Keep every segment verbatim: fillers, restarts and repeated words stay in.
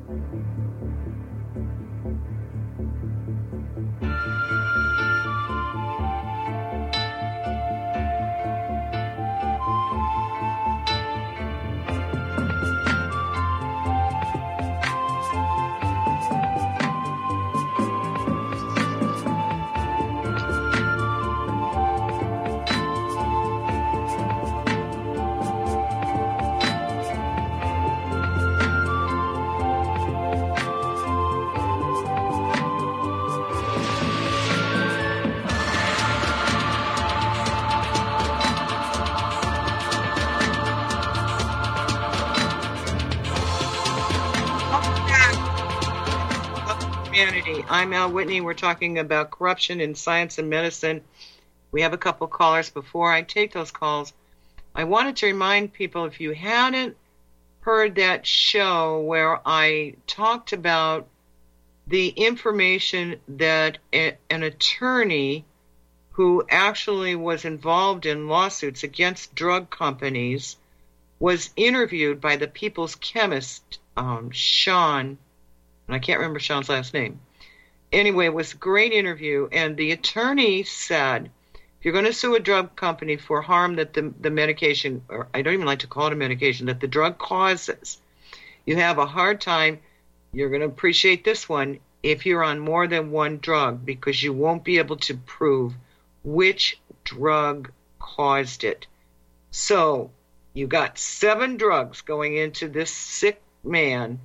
I'm Al Whitney. We're talking about corruption in science and medicine. We have a couple callers. Before I take those calls, I wanted to remind people, if you hadn't heard that show where I talked about the information that a, an attorney who actually was involved in lawsuits against drug companies was interviewed by the People's Chemist, um, Sean, and I can't remember Sean's last name. Anyway, it was a great interview, and the attorney said, if you're going to sue a drug company for harm that the, the medication, or I don't even like to call it a medication, that the drug causes, you have a hard time, you're going to appreciate this one, if you're on more than one drug, because you won't be able to prove which drug caused it. So you got seven drugs going into this sick man.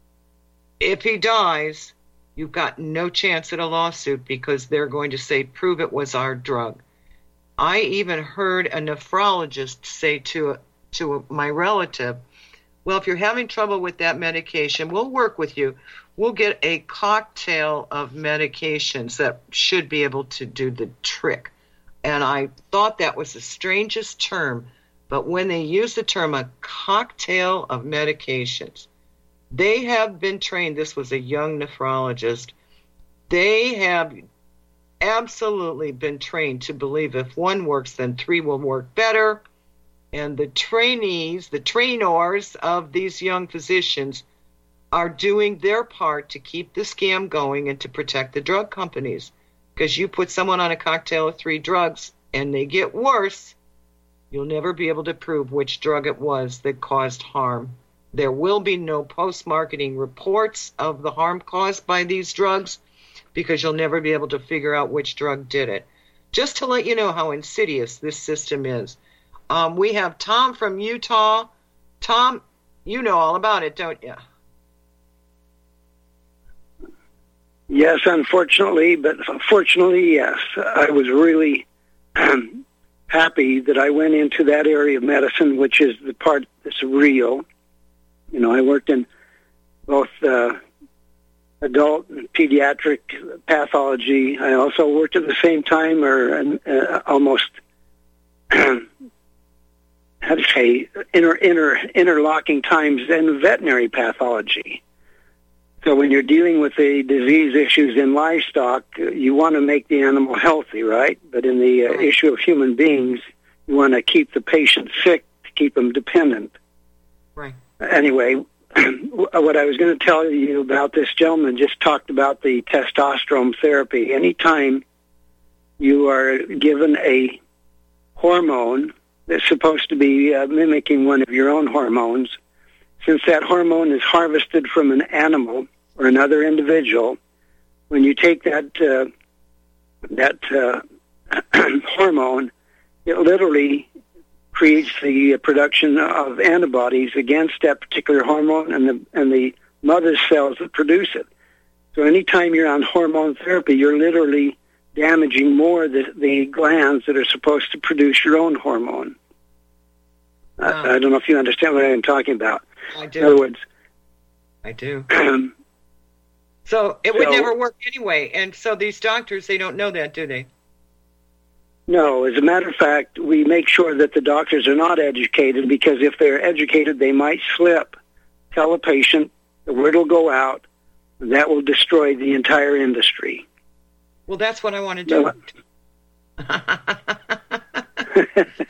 If he dies, you've got no chance at a lawsuit because they're going to say, prove it was our drug. I even heard a nephrologist say to to my relative, well, if you're having trouble with that medication, we'll work with you. We'll get a cocktail of medications that should be able to do the trick. And I thought that was the strangest term, but when they use the term a cocktail of medications, they have been trained. This was a young nephrologist. They have absolutely been trained to believe if one works, then three will work better. And the trainees, the trainers of these young physicians are doing their part to keep the scam going and to protect the drug companies. Because you put someone on a cocktail of three drugs and they get worse, you'll never be able to prove which drug it was that caused harm. There will be no post-marketing reports of the harm caused by these drugs because you'll never be able to figure out which drug did it. Just to let you know how insidious this system is. Um, we have Tom from Utah. Tom, you know all about it, don't you? Yes, unfortunately, but fortunately, yes. I was really um, happy that I went into that area of medicine, which is the part that's real. You know, I worked in both uh, adult and pediatric pathology. I also worked at the same time, or uh, almost, how to say, inter, inter, interlocking times in veterinary pathology. So when you're dealing with the disease issues in livestock, you want to make the animal healthy, right? But in the uh, issue of human beings, you want to keep the patient sick to keep them dependent. Right. Anyway, what I was going to tell you about this gentleman just talked about the testosterone therapy. Anytime you are given a hormone that's supposed to be uh, mimicking one of your own hormones, since that hormone is harvested from an animal or another individual, when you take that uh, that uh, hormone, it literally creates the production of antibodies against that particular hormone and the and the mother cells that produce it. So anytime you're on hormone therapy, you're literally damaging more the, the glands that are supposed to produce your own hormone. Wow. I, I don't know if you understand what I'm talking about. I do. In other words, I do. so it so, would never work anyway. And so these doctors, they don't know that, do they? No, as a matter of fact, we make sure that the doctors are not educated, because if they're educated, they might slip, tell a patient, the word will go out, and that will destroy the entire industry. Well, that's what I want to do. No.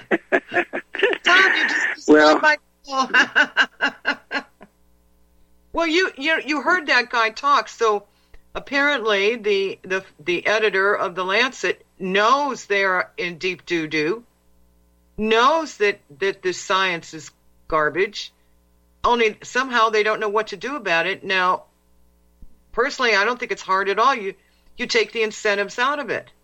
Tom, you just well, my Well, you you you heard that guy talk, so apparently the the the editor of the Lancet knows they're in deep doo doo, knows that that this science is garbage. Only somehow they don't know what to do about it. Now, personally, I don't think it's hard at all. You you take the incentives out of it.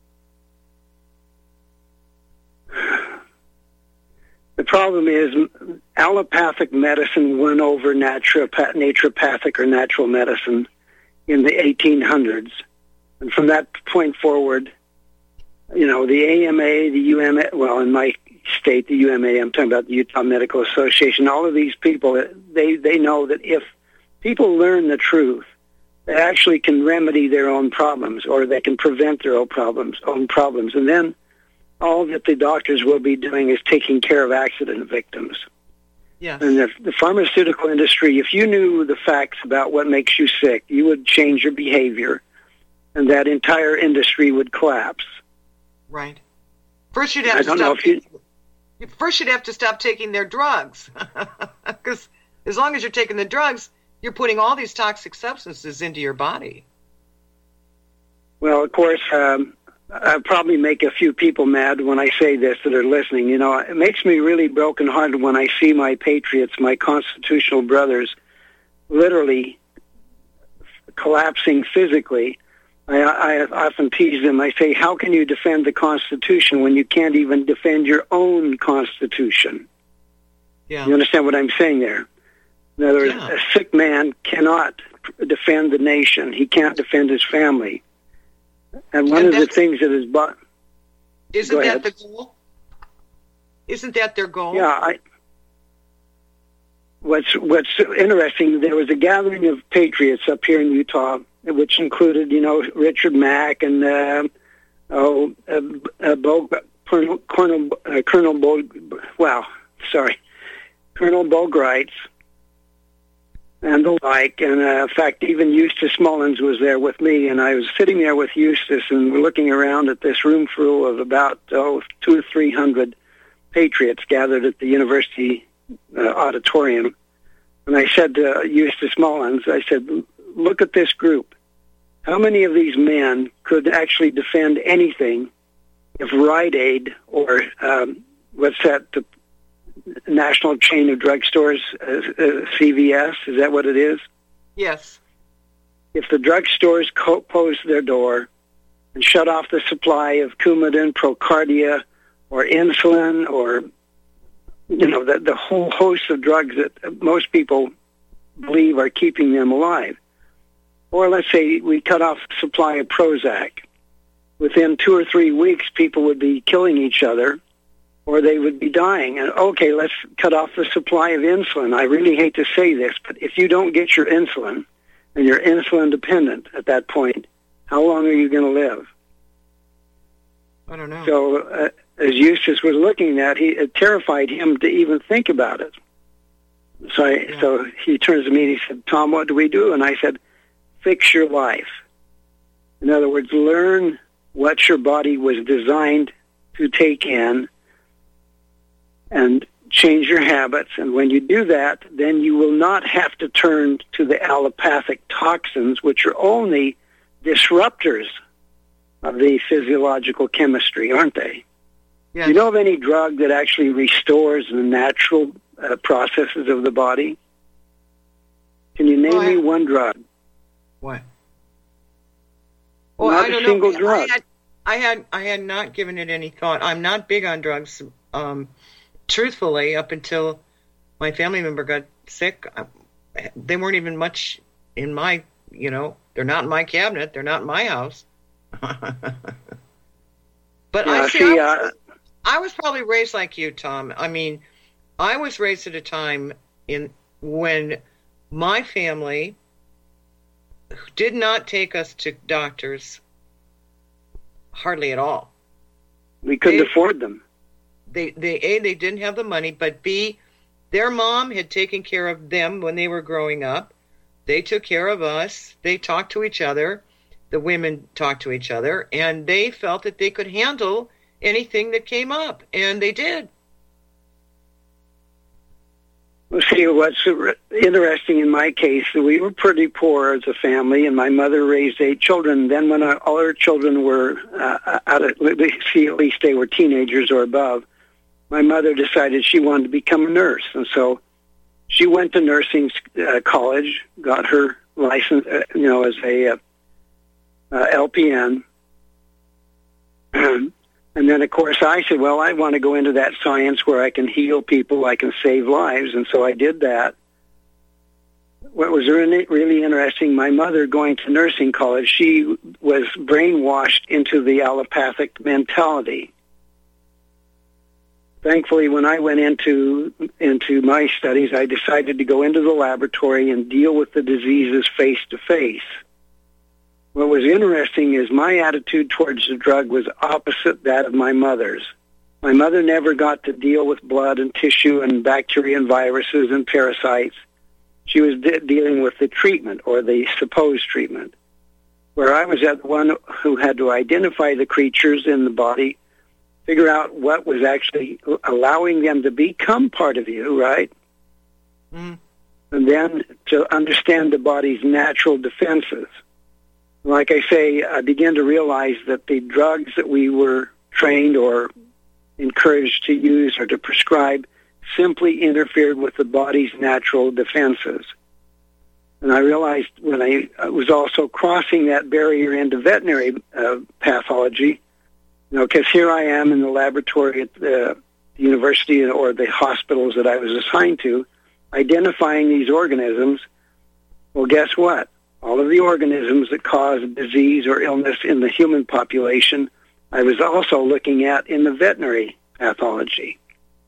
The problem is allopathic medicine won over naturopath, naturopathic or natural medicine in the eighteen hundreds. And from that point forward, you know, the A M A, the U M A, well, in my state, the U M A, I'm talking about the Utah Medical Association, all of these people, they, they know that if people learn the truth, they actually can remedy their own problems, or they can prevent their own problems, own problems. And then all that the doctors will be doing is taking care of accident victims. Yes. And the, the pharmaceutical industry, if you knew the facts about what makes you sick, you would change your behavior, and that entire industry would collapse. Right. First, you'd have I to don't stop. know if you... First, you'd have to stop taking their drugs, because as long as you're taking the drugs, you're putting all these toxic substances into your body. Well, of course, um, I probably make a few people mad when I say this that are listening. You know, it makes me really brokenhearted when I see my patriots, my constitutional brothers, literally collapsing physically. I, I often tease them. I say, how can you defend the Constitution when you can't even defend your own Constitution? Yeah. You understand what I'm saying there? In other words, Yeah. a sick man cannot defend the nation. He can't defend his family. And one And of the that's- things that is... Bu- Isn't Go that ahead. the goal? Isn't that their goal? yeah, I... What's what's interesting, there was a gathering of patriots up here in Utah, which included, you know, Richard Mack and uh, oh, uh, uh, Bo, Colonel Colonel, uh, Colonel Bo, wow, sorry, Colonel Bogreitz and the like. And uh, in fact, even Eustace Mullins was there with me, and I was sitting there with Eustace, and we're looking around at this room full of about oh two or three hundred patriots gathered at the university uh, auditorium. And I said to Eustace Mullins, I said, look at this group. How many of these men could actually defend anything if Rite Aid or um, what's that, the national chain of drugstores, uh, uh, C V S, is that what it is? Yes. If the drugstores co- closed their door and shut off the supply of Coumadin, Procardia, or insulin, or you know, the, the whole host of drugs that most people believe are keeping them alive. Or let's say we cut off the supply of Prozac. Within two or three weeks, people would be killing each other, or they would be dying. And okay, let's cut off the supply of insulin. I really hate to say this, but if you don't get your insulin, and you're insulin dependent at that point, how long are you going to live? I don't know. So, uh, as Eustace was looking at, he it terrified him to even think about it. So, I, Yeah. so he turns to me and he said, "Tom, what do we do?" And I said, "Fix your life. In other words, learn what your body was designed to take in, and change your habits. And when you do that, then you will not have to turn to the allopathic toxins, which are only disruptors of the physiological chemistry, aren't they?" Yes. Do you know of any drug that actually restores the natural uh, processes of the body? Can you name Well, I- me one drug? What? Well, Not I a don't single know. drug. I had, I had, I had not given it any thought. I'm not big on drugs. Um, truthfully, up until my family member got sick, I, they weren't even much in my, you know, they're not in my cabinet. They're not in my house. But Yeah, I see, see, I, was, uh, I was probably raised like you, Tom. I mean, I was raised at a time in when my family did not take us to doctors hardly at all. We couldn't They- afford them. They, they, A, they didn't have the money, but B, their mom had taken care of them when they were growing up. They took care of us. They talked to each other. The women talked to each other, and they felt that they could handle anything that came up, and they did. Well, see, what's interesting in my case, we were pretty poor as a family, and my mother raised eight children. Then when our, all our children were uh, out of, see, at least they were teenagers or above, my mother decided she wanted to become a nurse. And so she went to nursing uh, college, got her license, uh, you know, as a uh, uh, L P N. And then, of course, I said, well, I want to go into that science where I can heal people, I can save lives, and so I did that. What was really, really interesting, my mother going to nursing college, she was brainwashed into the allopathic mentality. Thankfully, when I went into into my studies, I decided to go into the laboratory and deal with the diseases face to face. What was interesting is my attitude towards the drug was opposite that of my mother's. My mother never got to deal with blood and tissue and bacteria and viruses and parasites. She was de- dealing with the treatment or the supposed treatment, where I was at the one who had to identify the creatures in the body, figure out what was actually allowing them to become part of you, right? Mm. And then to understand the body's natural defenses. Like I say, I began to realize that the drugs that we were trained or encouraged to use or to prescribe simply interfered with the body's natural defenses. And I realized when I was also crossing that barrier into veterinary uh, pathology, you know, because here I am in the laboratory at the university or the hospitals that I was assigned to, identifying these organisms. Well, guess what? All of the organisms that cause disease or illness in the human population, I was also looking at in the veterinary pathology.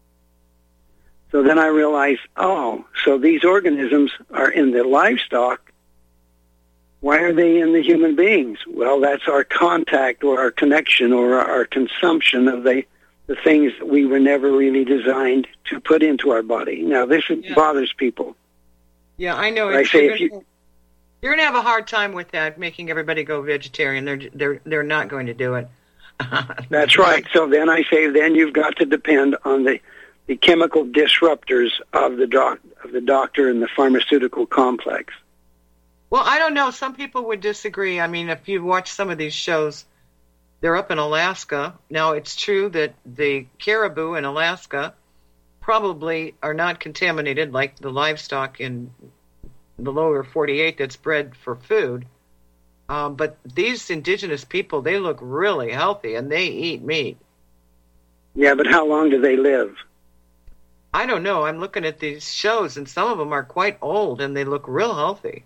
So then I realized, oh, so these organisms are in the livestock. Why are they in the human beings? Well, that's our contact or our connection or our consumption of the, the things that we were never really designed to put into our body. Now, this yeah. bothers people. Yeah, I know. I say if you... You're going to have a hard time with that, making everybody go vegetarian. They're they're they're not going to do it. That's right. So then I say, then you've got to depend on the, the chemical disruptors of the doc, of the doctor and the pharmaceutical complex. Well, I don't know. Some people would disagree. I mean, if you watch some of these shows, they're up in Alaska. Now, it's true that the caribou in Alaska probably are not contaminated like the livestock in the lower forty-eight that's bred for food. Um, but these indigenous people, they look really healthy, and they eat meat. Yeah, but how long do they live? I don't know. I'm looking at these shows, and some of them are quite old, and they look real healthy.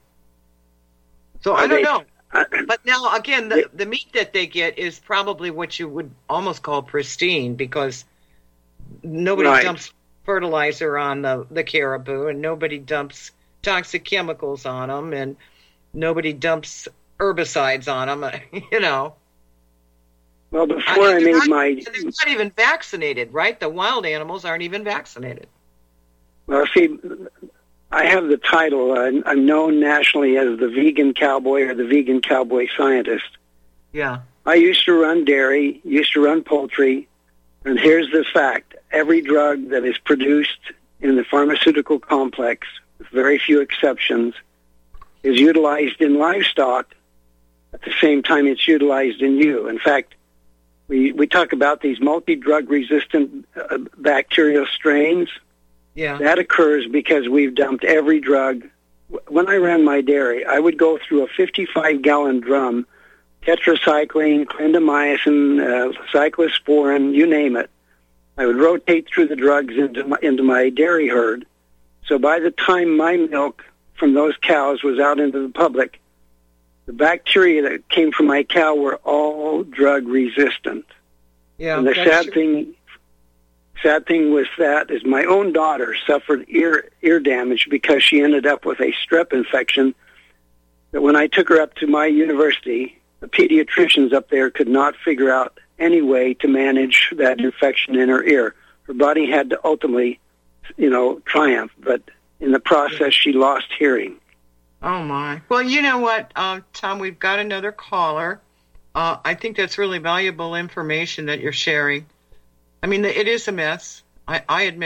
So are I don't they, know. Uh, but now, again, the, the meat that they get is probably what you would almost call pristine, because nobody right. dumps fertilizer on the, the caribou, and nobody dumps toxic chemicals on them, and nobody dumps herbicides on them, you know. Well, before I, I made not, my... They're not even vaccinated, right? The wild animals aren't even vaccinated. Well, see, I have the title. Uh, I'm known nationally as the vegan cowboy or the vegan cowboy scientist. Yeah. I used to run dairy, used to run poultry, and here's the fact. Every drug that is produced in the pharmaceutical complex, with very few exceptions, is utilized in livestock at the same time it's utilized in you. In fact, we, we talk about these multi-drug resistant uh, bacterial strains. Yeah. That occurs because we've dumped every drug. When I ran my dairy, I would go through a fifty-five gallon drum, tetracycline, clindamycin, uh, cyclosporin, you name it. I would rotate through the drugs into my, into my dairy herd. So by the time my milk from those cows was out into the public, the bacteria that came from my cow were all drug resistant. Yeah, and the sad true. thing, sad thing with that is my own daughter suffered ear ear damage because she ended up with a strep infection. That when I took her up to my university, the pediatricians up there could not figure out any way to manage that infection in her ear. Her body had to ultimately, you know, triumph, but in the process, she lost hearing. Oh, my. Well, you know what, uh, Tom, we've got another caller. Uh, I think that's really valuable information that you're sharing. I mean, it is a mess. I, I admit it.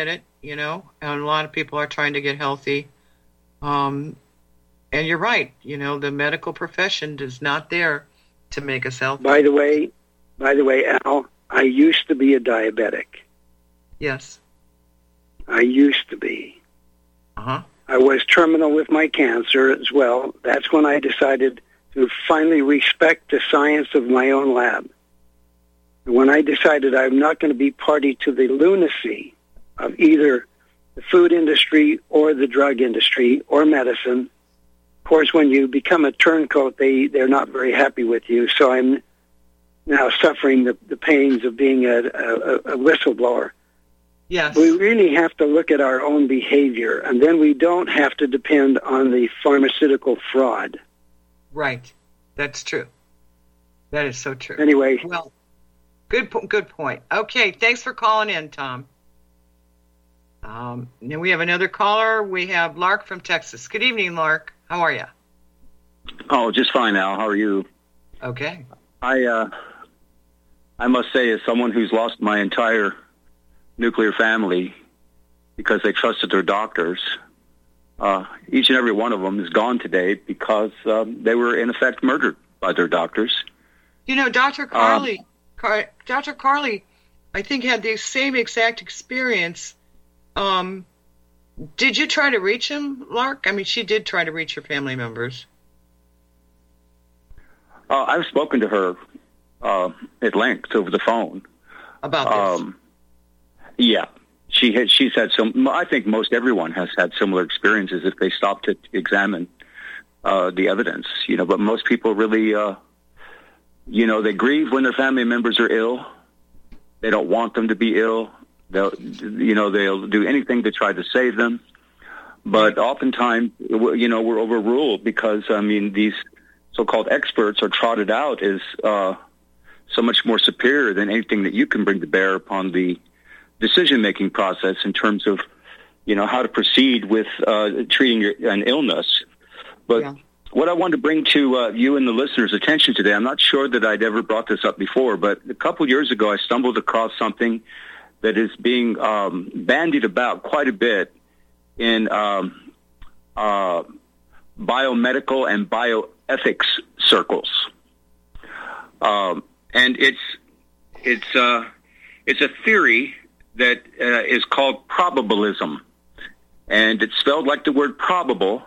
you know, and a lot of people are trying to get healthy. Um, and you're right, you know, the medical profession is not there to make us healthy. By the way, by the way, Al, I used to be a diabetic. Yes. I used to be. Uh-huh. I was terminal with my cancer as well. That's when I decided to finally respect the science of my own lab. When I decided I'm not going to be party to the lunacy of either the food industry or the drug industry or medicine. Of course, when you become a turncoat, they, they're not very happy with you. So I'm now suffering the, the pains of being a, a, a whistleblower. Yes. We really have to look at our own behavior, and then we don't have to depend on the pharmaceutical fraud. Right. That's true. That is so true. Anyway. Well, good, good point. Okay, thanks for calling in, Tom. Um, then we have another caller. We have Lark from Texas. Good evening, Lark. How are you? Oh, just fine, Al. How are you? Okay. I uh, I must say, as someone who's lost my entire nuclear family because they trusted their doctors, uh, each and every one of them is gone today because um, they were, in effect, murdered by their doctors. You know, Doctor Carley, um, Car- Doctor Carley, I think, had the same exact experience. Um, did you try to reach him, Lark? I mean, she did try to reach her family members. Uh, I've spoken to her uh, at length over the phone. About this? Um, yeah. She had, she's had some, I think most everyone has had similar experiences if they stop to examine uh, the evidence, you know, but most people really, uh, you know, they grieve when their family members are ill. They don't want them to be ill. They'll, you know, they'll do anything to try to save them. But oftentimes, you know, we're overruled because, I mean, these so-called experts are trotted out as uh, so much more superior than anything that you can bring to bear upon the decision-making process in terms of, you know, how to proceed with uh, treating your, an illness. But yeah. What I wanted to bring to uh, you and the listeners' attention today, I'm not sure that I'd ever brought this up before, but a couple years ago I stumbled across something that is being um, bandied about quite a bit in um, uh, biomedical and bioethics circles. Um, and it's it's uh, it's a theory that uh, is called probabilism, and it's spelled like the word probable,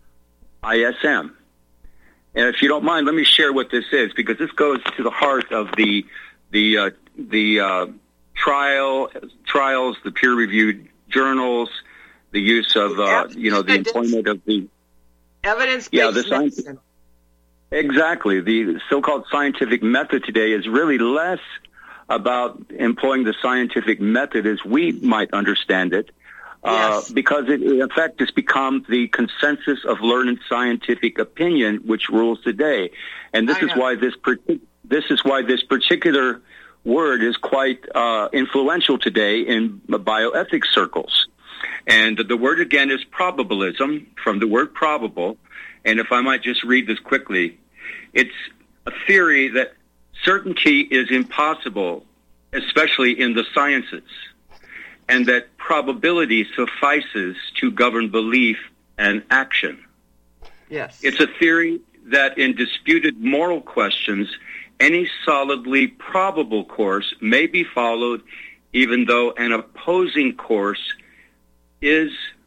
I S M. And if you don't mind, let me share what this is, because this goes to the heart of the the uh, the uh, trial trials, the peer-reviewed journals, the use of uh, you know the employment of the evidence-based yeah the science. medicine. Exactly, the so-called scientific method today is really less about employing the scientific method as we might understand it. Yes. Uh, because it, in effect, has become the consensus of learned scientific opinion which rules today, and this I is know. why this partic- this is why this particular word is quite uh, influential today in bioethics circles. And the word again is probabilism, from the word probable. And if I might just read this quickly, it's a theory that certainty is impossible, especially in the sciences, and that probability suffices to govern belief and action. Yes. It's a theory that in disputed moral questions, any solidly probable course may be followed, even though an opposing course is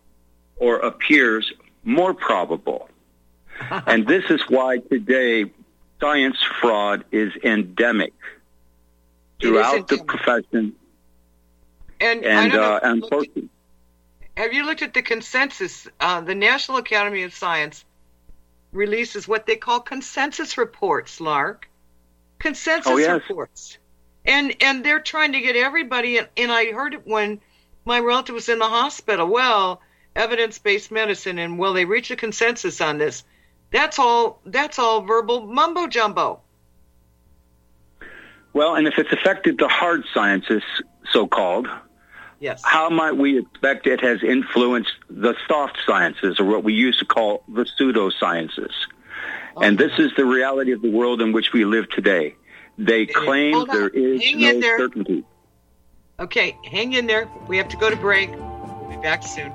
or appears more probable. And this is why today science fraud is endemic throughout the profession. And, and I uh, don't know, unfortunately, have you looked at the consensus? Uh, the National Academy of Science releases what they call consensus reports, Lark. Consensus oh, yes. reports. And and they're trying to get everybody, and, and I heard it when my relative was in the hospital. Well, evidence-based medicine, and will they reach a consensus on this? That's all. That's all verbal mumbo jumbo. Well, and if it's affected the hard sciences, so-called, yes, how might we expect it has influenced the soft sciences, or what we used to call the pseudosciences? Oh, and this is the reality of the world in which we live today. They claim there is hang no in there. certainty. Okay, hang in there. We have to go to break. be back soon.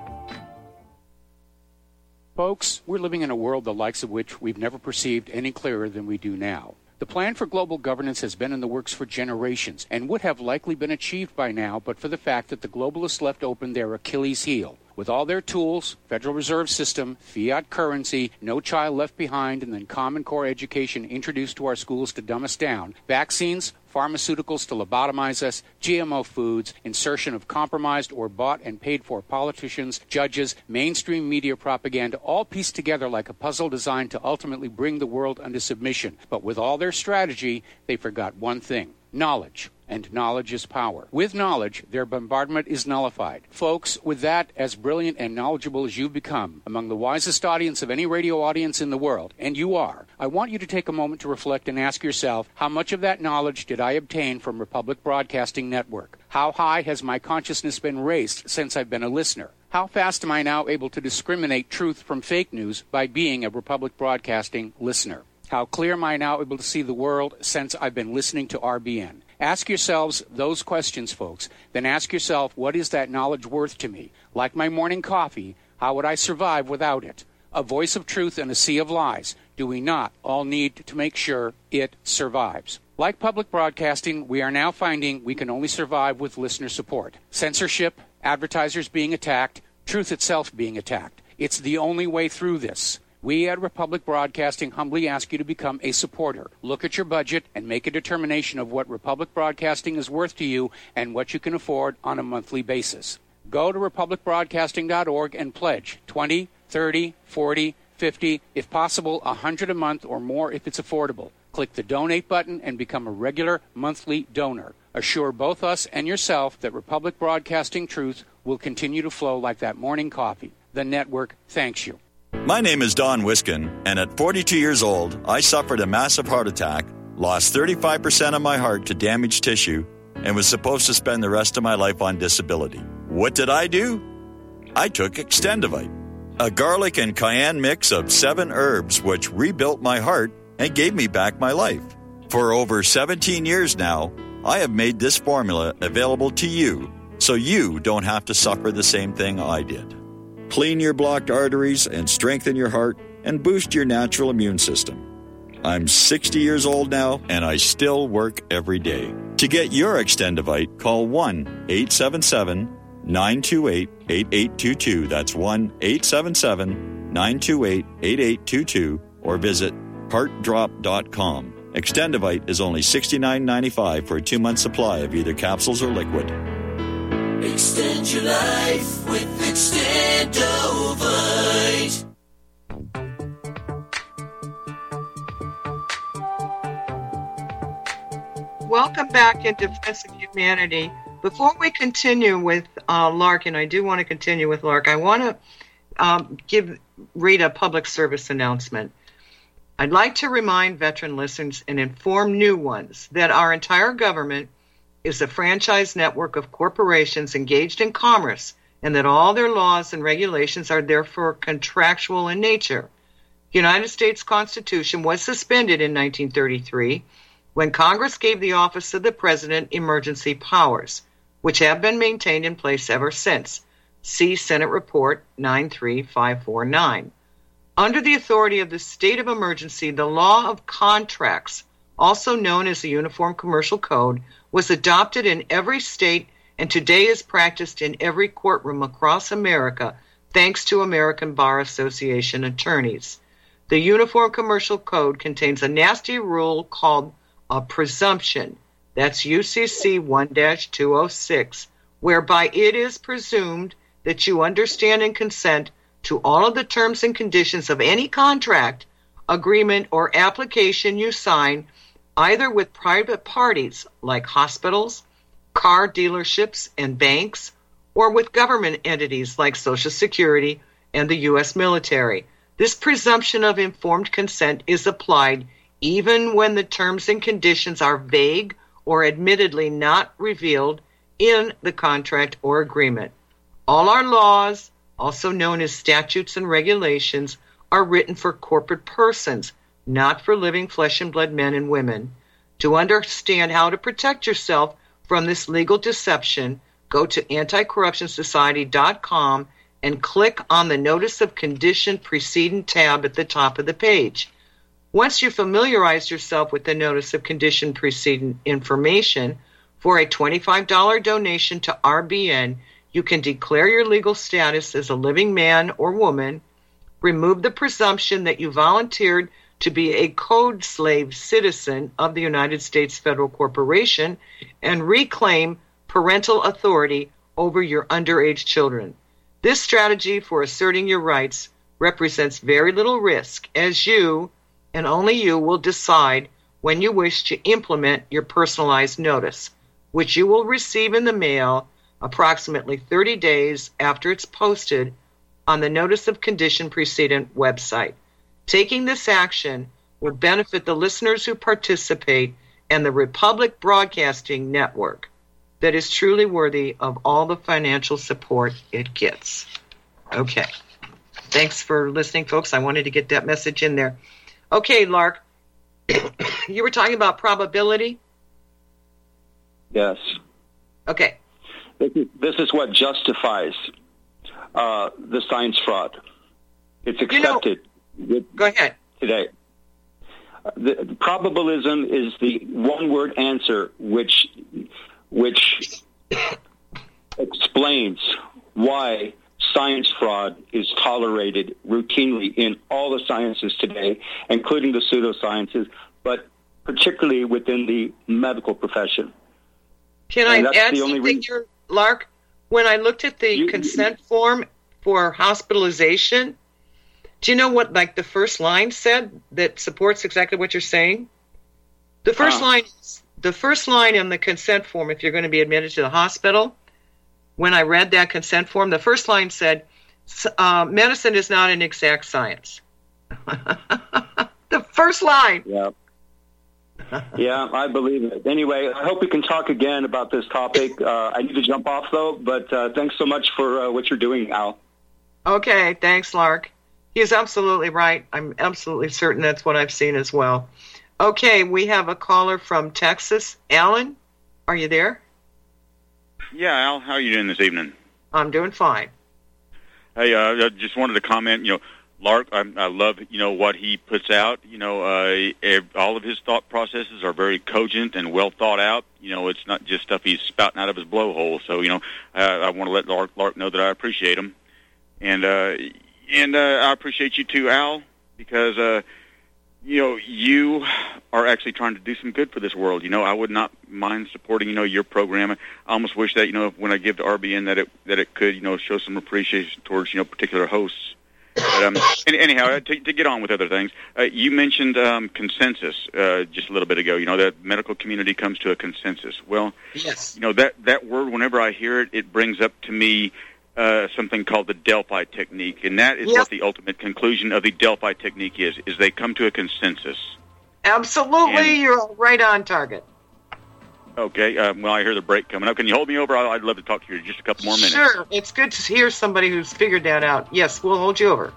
Folks, we're living in a world the likes of which we've never perceived any clearer than we do now. The plan for global governance has been in the works for generations and would have likely been achieved by now but for the fact that the globalists left open their Achilles heel. With all their tools, Federal Reserve System, fiat currency, no child left behind, and then Common Core education introduced to our schools to dumb us down, vaccines, pharmaceuticals to lobotomize us, G M O foods, insertion of compromised or bought and paid for politicians, judges, mainstream media propaganda, all pieced together like a puzzle designed to ultimately bring the world under submission. But with all their strategy, they forgot one thing: knowledge. And knowledge is power. With knowledge, their bombardment is nullified. Folks, with that, as brilliant and knowledgeable as you've become, among the wisest audience of any radio audience in the world, and you are, I want you to take a moment to reflect and ask yourself, how much of that knowledge did I obtain from Republic Broadcasting Network? How high has my consciousness been raised since I've been a listener? How fast am I now able to discriminate truth from fake news by being a Republic Broadcasting listener? How clear am I now able to see the world since I've been listening to R B N? Ask yourselves those questions, folks. Then ask yourself, what is that knowledge worth to me? Like my morning coffee, how would I survive without it? A voice of truth in a sea of lies. Do we not all need to make sure it survives? Like public broadcasting, we are now finding we can only survive with listener support. Censorship, advertisers being attacked, truth itself being attacked. It's the only way through this. We at Republic Broadcasting humbly ask you to become a supporter. Look at your budget and make a determination of what Republic Broadcasting is worth to you and what you can afford on a monthly basis. Go to republic broadcasting dot org and pledge twenty, thirty, forty, fifty, if possible one hundred a month or more if it's affordable. Click the donate button and become a regular monthly donor. Assure both us and yourself that Republic Broadcasting truth will continue to flow like that morning coffee. The network thanks you. My name is Don Wiskin, and at forty-two years old, I suffered a massive heart attack, lost thirty-five percent of my heart to damaged tissue, and was supposed to spend the rest of my life on disability. What did I do? I took Extendivite, a garlic and cayenne mix of seven herbs which rebuilt my heart and gave me back my life. For over seventeen years now, I have made this formula available to you, so you don't have to suffer the same thing I did. Clean your blocked arteries and strengthen your heart and boost your natural immune system. I'm sixty years old now, and I still work every day. To get your Extendivite, call one eight seven seven, nine two eight, eight eight two two. That's one eight seven seven, nine two eight, eight eight two two, or visit heart drop dot com. Extendivite is only sixty-nine ninety-five for a two-month supply of either capsules or liquid. Extend your life with Extendovite. Welcome back in Defense of Humanity. Before we continue with uh, Lark, and I do want to continue with Lark, I want to um, give read a public service announcement. I'd like to remind veteran listeners and inform new ones that our entire government is a franchise network of corporations engaged in commerce, and that all their laws and regulations are therefore contractual in nature. The United States Constitution was suspended in nineteen thirty-three when Congress gave the office of the President emergency powers, which have been maintained in place ever since. See Senate Report nine three five four nine. Under the authority of the state of emergency, the law of contracts, also known as the Uniform Commercial Code, was adopted in every state and today is practiced in every courtroom across America, thanks to American Bar Association attorneys. The Uniform Commercial Code contains a nasty rule called a presumption. That's U C C one dash two oh six, whereby it is presumed that you understand and consent to all of the terms and conditions of any contract, agreement, or application you sign, either with private parties like hospitals, car dealerships, and banks, or with government entities like Social Security and the U S military. This presumption of informed consent is applied even when the terms and conditions are vague or admittedly not revealed in the contract or agreement. All our laws, also known as statutes and regulations, are written for corporate persons, not for living flesh and blood men and women. To understand how to protect yourself from this legal deception, go to anti corruption society dot com and click on the Notice of Condition Precedent tab at the top of the page. Once you familiarize yourself with the Notice of Condition Precedent information, for a twenty-five dollars donation to R B N, you can declare your legal status as a living man or woman, remove the presumption that you volunteered to be a code slave citizen of the United States Federal Corporation, and reclaim parental authority over your underage children. This strategy for asserting your rights represents very little risk, as you, and only you, will decide when you wish to implement your personalized notice, which you will receive in the mail approximately thirty days after it's posted on the Notice of Condition Precedent website. Taking this action will benefit the listeners who participate and the Republic Broadcasting Network that is truly worthy of all the financial support it gets. Okay. Thanks for listening, folks. I wanted to get that message in there. Okay, Lark, you were talking about probability? Yes. Okay. This is, this is what justifies uh, the science fraud. It's accepted. You know, go ahead. Today. Uh, the, the probabilism is the one-word answer which which explains why science fraud is tolerated routinely in all the sciences today, including the pseudosciences, but particularly within the medical profession. Can I add something re- here, Lark? When I looked at the you, consent you, form for hospitalization, do you know what, like, the first line said that supports exactly what you're saying? The first uh, line is, the first line in the consent form, if you're going to be admitted to the hospital, when I read that consent form, the first line said, uh, medicine is not an exact science. The first line. Yeah. Yeah, I believe it. Anyway, I hope we can talk again about this topic. Uh, I need to jump off, though, but uh, thanks so much for uh, what you're doing, Al. Okay, thanks, Lark. He's absolutely right. I'm absolutely certain that's what I've seen as well. Okay, we have a caller from Texas. Alan, are you there? Yeah, Al, how are you doing this evening? I'm doing fine. Hey, uh, I just wanted to comment, you know, Lark, I, I love, you know, what he puts out. You know, uh, all of his thought processes are very cogent and well thought out. You know, it's not just stuff he's spouting out of his blowhole. So, you know, I, I want to let Lark, Lark know that I appreciate him. And, uh, and uh, I appreciate you too, Al, because, uh, you know, you are actually trying to do some good for this world. You know, I would not mind supporting, you know, your program. I almost wish that, you know, when I give to R B N that it that it could, you know, show some appreciation towards, you know, particular hosts. But um, anyhow, to, to get on with other things, uh, you mentioned um, consensus uh, just a little bit ago. You know, that medical community comes to a consensus. Well, yes. You know, that, that word, whenever I hear it, it brings up to me uh, something called the Delphi technique, and that is yep. what the ultimate conclusion of the Delphi technique is, is they come to a consensus. Absolutely, and, you're right on target. Okay, um, well, I hear the break coming up. Can you hold me over? I'd love to talk to you just a couple more minutes. Sure, it's good to hear somebody who's figured that out. Yes, we'll hold you over.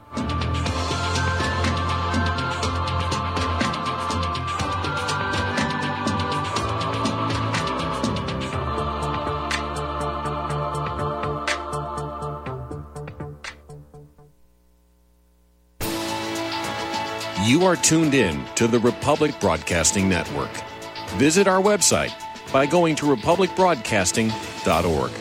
You are tuned in to the Republic Broadcasting Network. Visit our website by going to republic broadcasting dot org.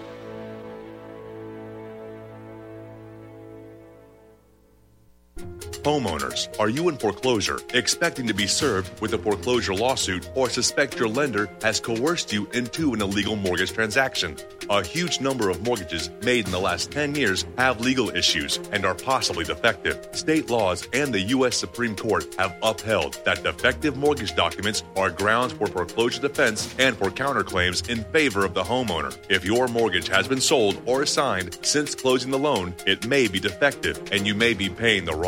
Homeowners, are you in foreclosure, expecting to be served with a foreclosure lawsuit, or suspect your lender has coerced you into an illegal mortgage transaction? A huge number of mortgages made in the last ten years have legal issues and are possibly defective. State laws and the U S Supreme Court have upheld that defective mortgage documents are grounds for foreclosure defense and for counterclaims in favor of the homeowner. If your mortgage has been sold or assigned since closing the loan, it may be defective and you may be paying the wrong party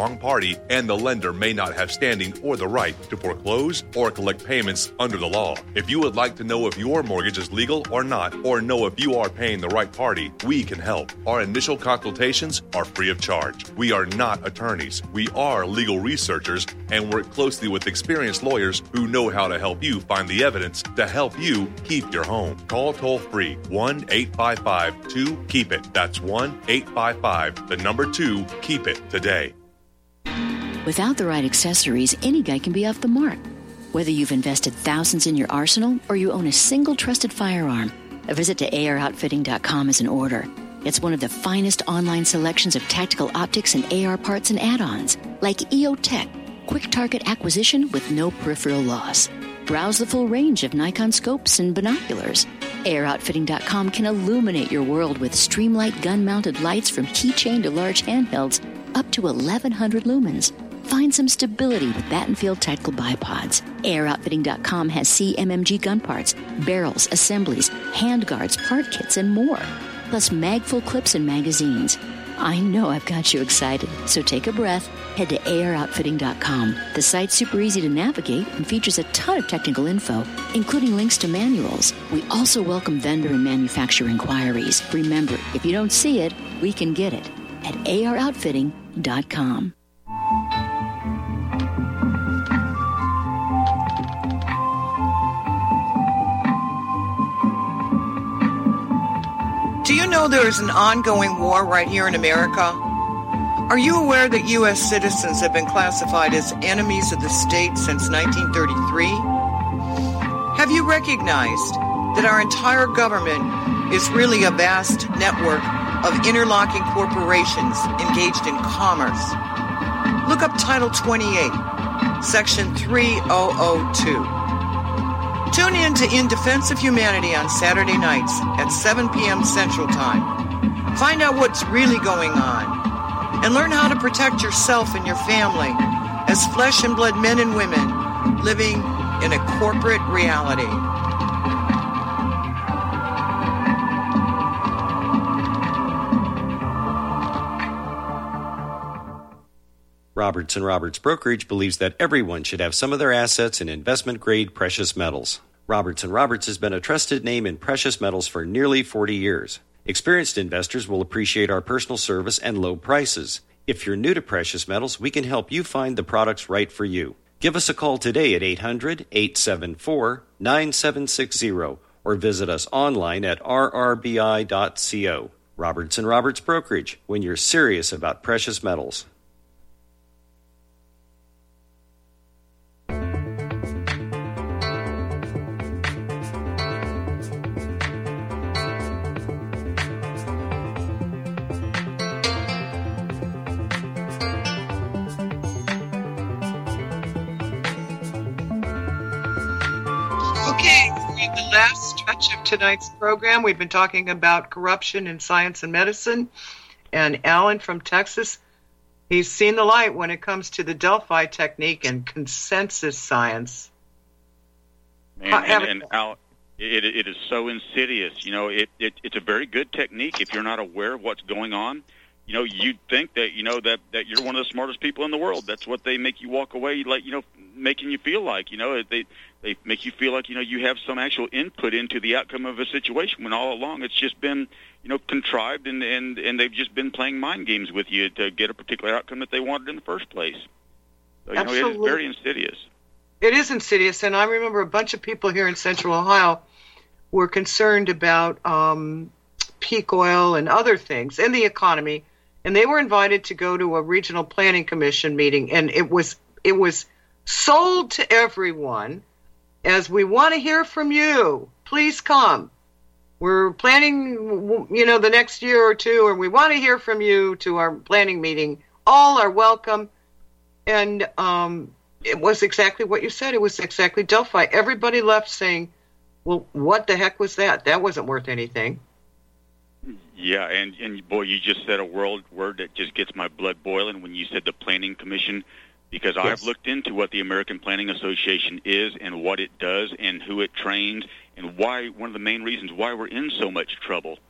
party, and the lender may not have standing or the right to foreclose or collect payments under the law. If you would like to know if your mortgage is legal or not, or know if you are paying the right party, we can help. Our initial consultations are free of charge. We are not attorneys. We are legal researchers and work closely with experienced lawyers who know how to help you find the evidence to help you keep your home. Call toll-free one eight five five two keep it. That's one eight five five, the number two, keep it today. Without the right accessories, any guy can be off the mark. Whether you've invested thousands in your arsenal or you own a single trusted firearm, a visit to A R outfitting dot com is in order. It's one of the finest online selections of tactical optics and A R parts and add-ons, like E O Tech, quick target acquisition with no peripheral loss. Browse the full range of Nikon scopes and binoculars. A R outfitting dot com can illuminate your world with Streamlight gun-mounted lights from keychain to large handhelds up to eleven hundred lumens. Find some stability with Battenfield Tactical Bipods. A R outfitting dot com has C M M G gun parts, barrels, assemblies, handguards, part kits, and more. Plus mag-full clips and magazines. I know I've got you excited, so take a breath. Head to A R outfitting dot com. The site's super easy to navigate and features a ton of technical info, including links to manuals. We also welcome vendor and manufacturer inquiries. Remember, if you don't see it, we can get it at A R outfitting dot com. Do you know there is an ongoing war right here in America? Are you aware that U S citizens have been classified as enemies of the state since nineteen thirty-three? Have you recognized that our entire government is really a vast network of interlocking corporations engaged in commerce? Look up Title twenty-eight, Section three thousand two. Tune in to In Defense of Humanity on Saturday nights at seven p.m. Central Time. Find out what's really going on and learn how to protect yourself and your family as flesh and blood men and women living in a corporate reality. Roberts and Roberts Brokerage believes that everyone should have some of their assets in investment-grade precious metals. Roberts and Roberts has been a trusted name in precious metals for nearly forty years. Experienced investors will appreciate our personal service and low prices. If you're new to precious metals, we can help you find the products right for you. Give us a call today at eight hundred, eight seven four, nine seven six zero or visit us online at r r b i dot co. Roberts and Roberts Brokerage, when you're serious about precious metals. The last stretch of tonight's program, we've been talking about corruption in science and medicine. And Alan from Texas, he's seen the light when it comes to the Delphi technique and consensus science. And, and, and Al, it, it is so insidious. You know, it, it it's a very good technique if you're not aware of what's going on. You know, you'd think that, you know, that, that you're one of the smartest people in the world. That's what they make you walk away, like, you know, making you feel like, you know, they they make you feel like, you know, you have some actual input into the outcome of a situation when all along it's just been, you know, contrived and, and, and they've just been playing mind games with you to get a particular outcome that they wanted in the first place. So, you Absolutely. know, it is very insidious. It is insidious, and I remember a bunch of people here in Central Ohio were concerned about um, peak oil and other things in the economy, and they were invited to go to a regional planning commission meeting, and it was it was sold to everyone as, we want to hear from you. Please come. We're planning, you know, the next year or two, or we want to hear from you to our planning meeting. All are welcome. And um, it was exactly what you said. It was exactly Delphi. Everybody left saying, well, what the heck was that? That wasn't worth anything. Yeah, and, and boy, you just said a word, word that just gets my blood boiling when you said the Planning Commission, because yes. I've looked into what the American Planning Association is and what it does and who it trains and why, one of the main reasons why we're in so much trouble.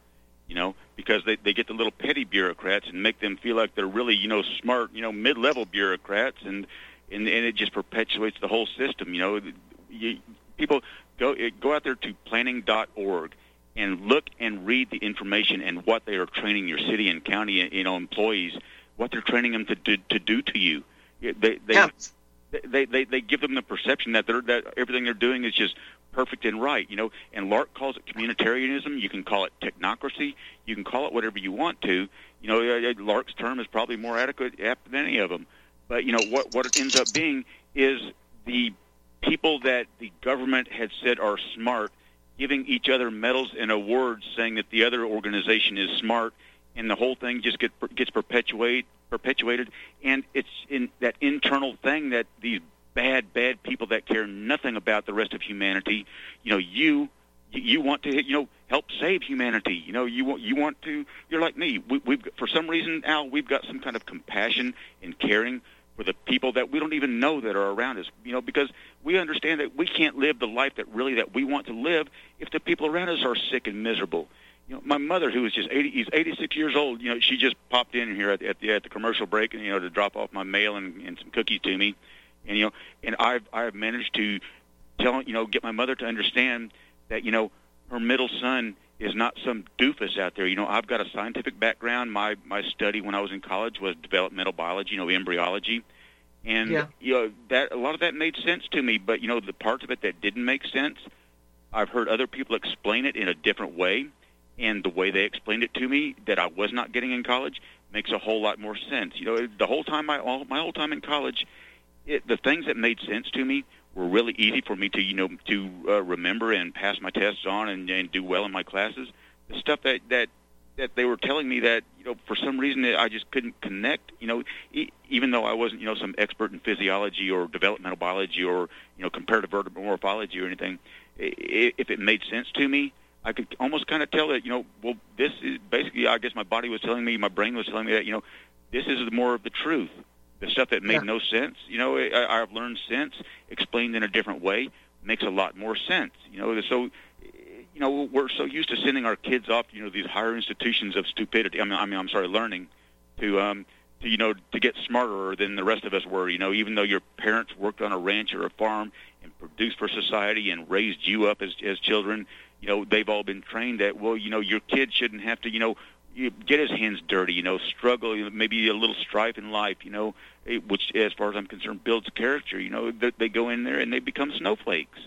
you know, because they, they get the little petty bureaucrats and make them feel like they're really, you know, smart, you know, mid-level bureaucrats, and, and, and it just perpetuates the whole system, you know. You, people, go go out there to planning dot org and look and read the information and what they are training your city and county, you know, employees, what they're training them to do, to do to you. They they, yeah. they they they give them the perception that they're that everything they're doing is just perfect and right, you know. And Lark calls it communitarianism. You can call it technocracy. You can call it whatever you want to. You know, Lark's term is probably more adequate apt than any of them. But you know what what it ends up being is the people that the government had said are smart giving each other medals and awards saying that the other organization is smart, and the whole thing just get, gets perpetuate, perpetuated, and it's in that internal thing that these bad, bad people that care nothing about the rest of humanity, you know, you you want to, you know, help save humanity. You know, you want, you want to, you're like me. We, we've, for some reason, Al, we've got some kind of compassion and caring for the people that we don't even know that are around us, you know, because we understand that we can't live the life that really that we want to live if the people around us are sick and miserable. You know, my mother, who is just eighty, he's eighty-six years old, you know, she just popped in here at, at the at the commercial break, and you know, to drop off my mail and, and some cookies to me, and you know, and I've I've managed to tell, you know, get my mother to understand that, you know, her middle son is not some doofus out there. You know, I've got a scientific background. My my study when I was in college was developmental biology, you know, embryology. And, yeah. you know, that a lot of that made sense to me. But, you know, the parts of it that didn't make sense, I've heard other people explain it in a different way. And the way they explained it to me that I was not getting in college makes a whole lot more sense. You know, the whole time, I, all, my whole time in college, it, the things that made sense to me were really easy for me to, you know, to uh, remember and pass my tests on and, and do well in my classes. The stuff that, that that they were telling me that, you know, for some reason I just couldn't connect, you know, e- even though I wasn't, you know, some expert in physiology or developmental biology or, you know, comparative morphology or anything. If it made sense to me, I could almost kind of tell that, you know, well, this is basically, I guess my body was telling me, my brain was telling me that, you know, this is more of the truth. The stuff that made yeah. no sense, you know, I, I've learned since, explained in a different way, makes a lot more sense. You know, so, you know, we're so used to sending our kids off, you know, these higher institutions of stupidity. I mean, I mean, I'm sorry, learning to, um, to, you know, to get smarter than the rest of us were. You know, even though your parents worked on a ranch or a farm and produced for society and raised you up as as children, you know, they've all been trained that, well, you know, your kid shouldn't have to, you know, get his hands dirty, you know, struggle, you know, maybe a little strife in life, you know, which, as far as I'm concerned, builds character. You know, they, they go in there and they become snowflakes.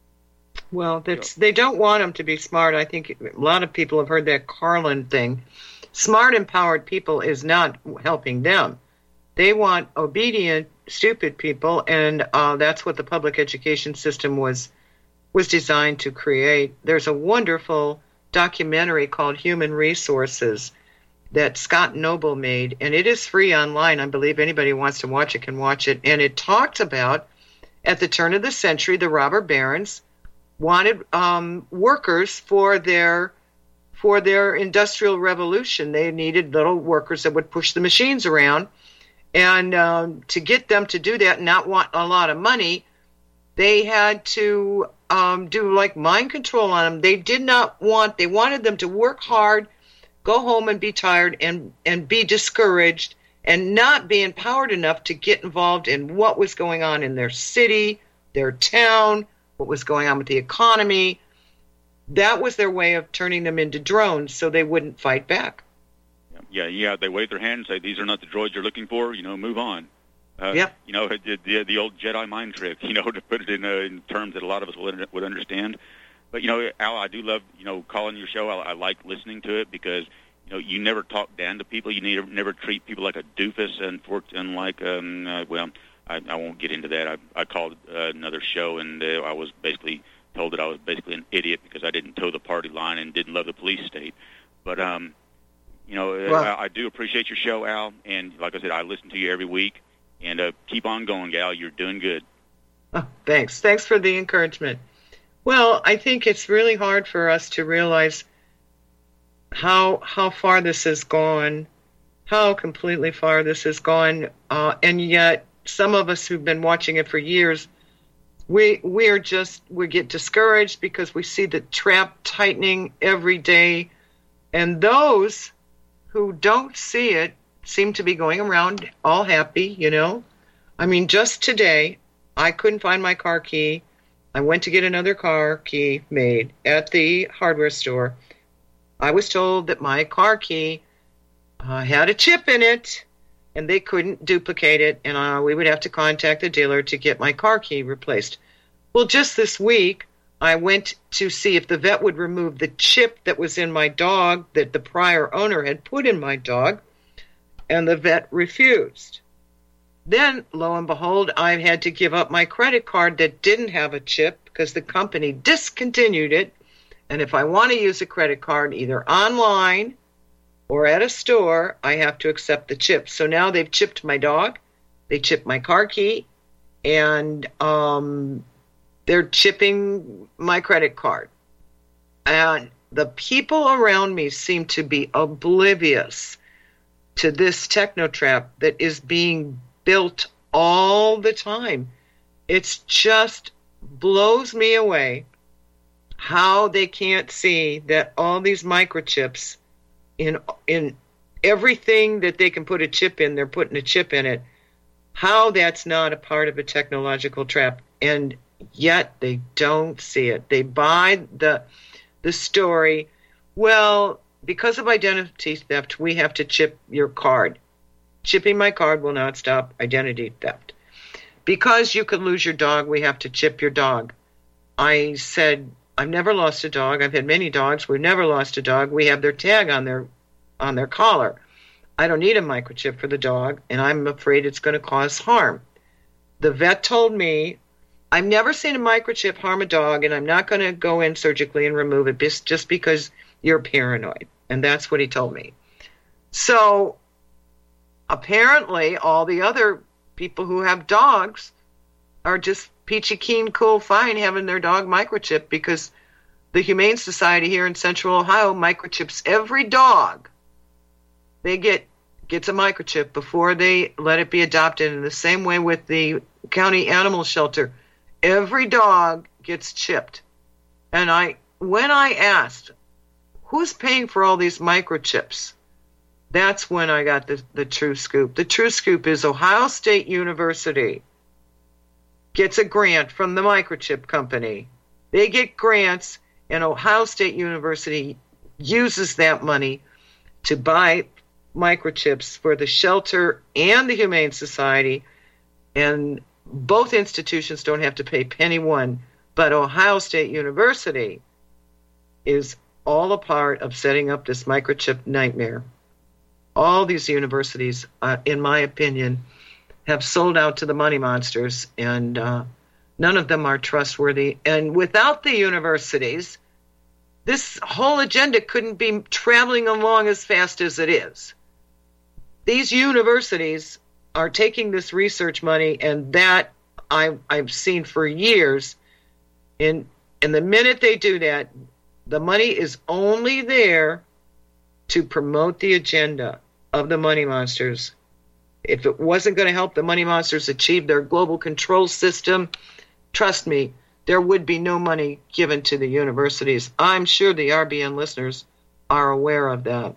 Well, that's, they don't want them to be smart. I think a lot of people have heard that Carlin thing. Smart, empowered people is not helping them. They want obedient, stupid people, and uh, that's what the public education system was was designed to create. There's a wonderful documentary called Human Resources that Scott Noble made, and it is free online. I believe anybody who wants to watch it can watch it. And it talks about, at the turn of the century, the robber barons wanted um, workers for their for their industrial revolution. They needed little workers that would push the machines around. And um, to get them to do that and not want a lot of money, they had to um, do like mind control on them. They did not want, they wanted them to work hard, go home and be tired and, and be discouraged and not be empowered enough to get involved in what was going on in their city, their town, what was going on with the economy. That was their way of turning them into drones so they wouldn't fight back. Yeah, yeah, they wave their hand and say, these are not the droids you're looking for, you know, move on. Uh, yep. You know, the, the, the old Jedi mind trick, you know, to put it in, uh, in terms that a lot of us would, would understand. But, you know, Al, I do love, you know, calling your show. I, I like listening to it because, you know, you never talk down to people. You never, never treat people like a doofus, and for, unlike, um, uh, well, I, I won't get into that. I, I called uh, another show, and uh, I was basically told that I was basically an idiot because I didn't toe the party line and didn't love the police state. But, um, you know, well, I, I do appreciate your show, Al, and like I said, I listen to you every week. And uh, keep on going, Gal. You're doing good. Oh, thanks. Thanks for the encouragement. Well, I think it's really hard for us to realize how how far this has gone, how completely far this has gone, uh, and yet some of us who've been watching it for years, we we're just we get discouraged because we see the trap tightening every day. And those who don't see it seem to be going around all happy, you know. I mean, just today, I couldn't find my car key. I went to get another car key made at the hardware store. I was told that my car key uh, had a chip in it, and they couldn't duplicate it, and uh, we would have to contact the dealer to get my car key replaced. Well, just this week, I went to see if the vet would remove the chip that was in my dog that the prior owner had put in my dog, and the vet refused. Then, lo and behold, I had to give up my credit card that didn't have a chip because the company discontinued it. And if I want to use a credit card either online or at a store, I have to accept the chip. So now they've chipped my dog, they chipped my car key, and um, they're chipping my credit card. And the people around me seem to be oblivious to this techno trap that is being built all the time. It's just blows me away how they can't see that all these microchips in in everything that they can put a chip in, they're putting a chip in it. How that's not a part of a technological trap, and yet they don't see it. They buy the the story, well, because of identity theft, we have to chip your card. Chipping my card will not stop identity theft. Because you could lose your dog, we have to chip your dog. I said, I've never lost a dog. I've had many dogs. We've never lost a dog. We have their tag on their on their collar. I don't need a microchip for the dog, and I'm afraid it's going to cause harm. The vet told me, I've never seen a microchip harm a dog, and I'm not going to go in surgically and remove it just because you're paranoid. And that's what he told me. So apparently all the other people who have dogs are just peachy keen, cool, fine having their dog microchip, because the Humane Society here in Central Ohio microchips every dog. They get gets a microchip before they let it be adopted. In the same way with the county animal shelter, every dog gets chipped. And I, when I asked, who's paying for all these microchips? That's when I got the, the true scoop. The true scoop is Ohio State University gets a grant from the microchip company. They get grants, and Ohio State University uses that money to buy microchips for the shelter and the Humane Society, and both institutions don't have to pay penny one, but Ohio State University is all a part of setting up this microchip nightmare. All these universities, uh, in my opinion, have sold out to the money monsters, and uh, none of them are trustworthy. And without the universities, this whole agenda couldn't be traveling along as fast as it is. These universities are taking this research money, and that I, I've seen for years. And, and the minute they do that, the money is only there to promote the agenda of the money monsters. If it wasn't going to help the money monsters achieve their global control system, trust me, there would be no money given to the universities. I'm sure the R B N listeners are aware of that.